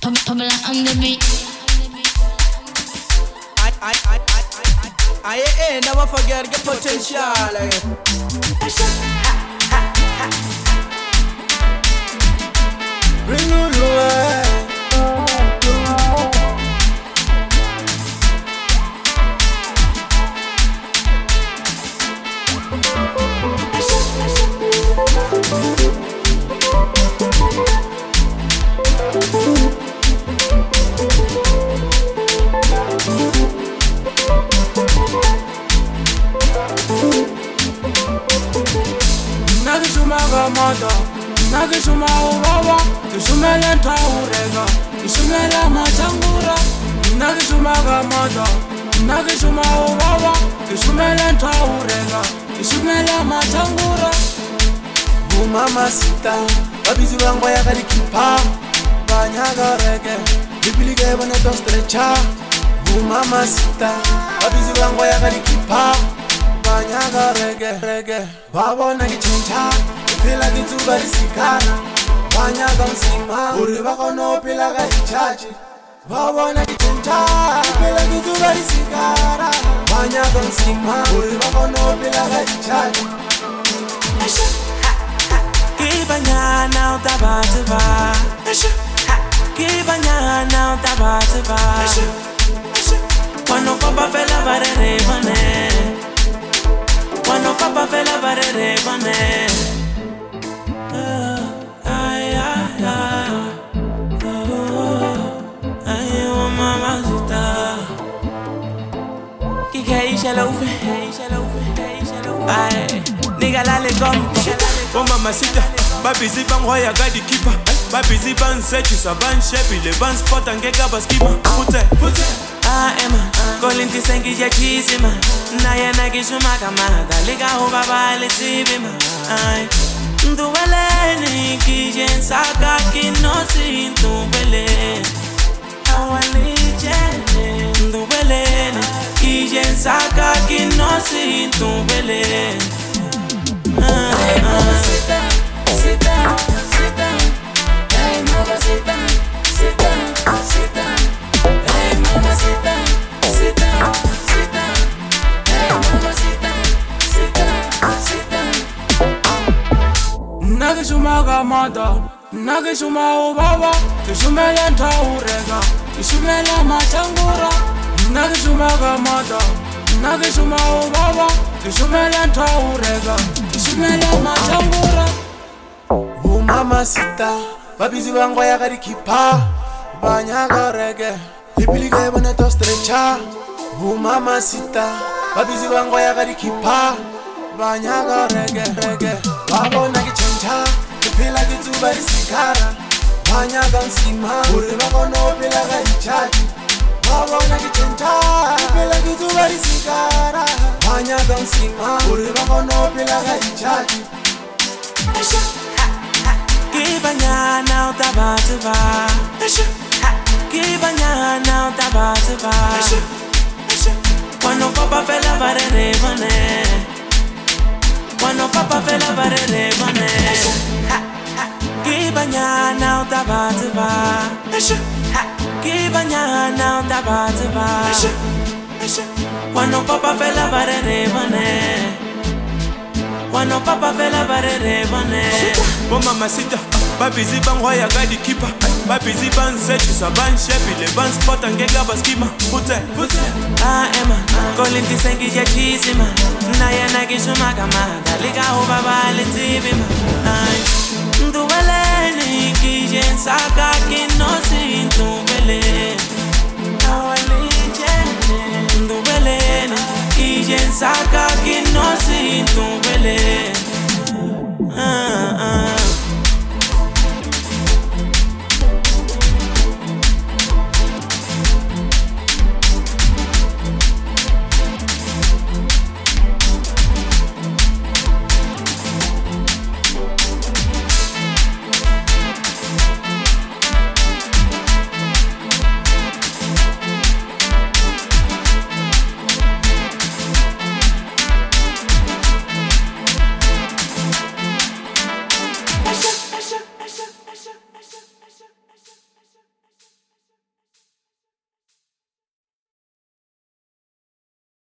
Pamela on the beat. I never forget the potential. Bring you away. Nakishuma ubaba, kishumela ntawureka, kishumela machangura. Nakishuma gamata, nakishuma ubaba, kishumela ntawureka, kishumela machangura. Mama sita, babizi bangwa ya kalikipa, banyaga rege, bibilige bane to stretcha. Mama sita, babizi bangwa ya kalikipa, banyaga rege, babona kichencha. Pila kituba lisikana banyaga msima uri bakono pila kalichachi babona kichencha pila kituba lisikana banyaga msima uri bakono pila kalichachi Kibanyana utabatiba Kibanyana utabatiba Wano papa fela barere bane Wano papa fela barere bane Nigga la le gom Oh mamacita, babizi bangwaya gadi kipa babizi ban sechi sa ban shepi le ban spot angeka baskima Fute Emma, kolinti sengi ya cheesy ma Na ya nagishuma kamada Liga ho baba le tibi ma Nduwele ni kijen saka kinosi nduwele Awali jene Nduwele ni kijen saka kinosi nduwele Hey mama sit down, sit down, sit down. Hey mama sit down, sit down, sit down. Hey mama sit down, sit down, sit down. Hey mama sit down, sit down, sit down. Nakishuma gamata, nakishuma ubaba, kishumela ntawureka, kishumela machangura. Nakishuma gamata, nakishuma ubaba, kishumela ntawureka, kishumela machangura. Mama sita, babizi bangwa ya kalikipa banyaga rege, bibilige bane to stretcha. Mama sita, babizi bangwa ya kalikipa banyaga rege, babona kichencha pila kituba lisikana banyaga msima uri bakono pila kalichachi babona kichencha pila kituba lisikana banyaga msima uri bakono pila kalichachi Kibanyana utabatiba Kibanyana utabatiba Wano papa fela barere bane Wano papa fela barere bane Kibanyana utabatiba Kibanyana utabatiba Wano papa fela barere bane Wano papa fela barere bane Oh mamacita, babizi bangwaya gadi kipa babizi ban sechi sa ban shepi le ban spot angeka baskima Fute Emma, kolinti sengi ya cheesy ma Na ya nagishuma kamada Liga ho baba le tibi ma Nduwele ni kijen saka kinosi nduwele Awali jene Nduwele ni kijen saka kinosi nduwele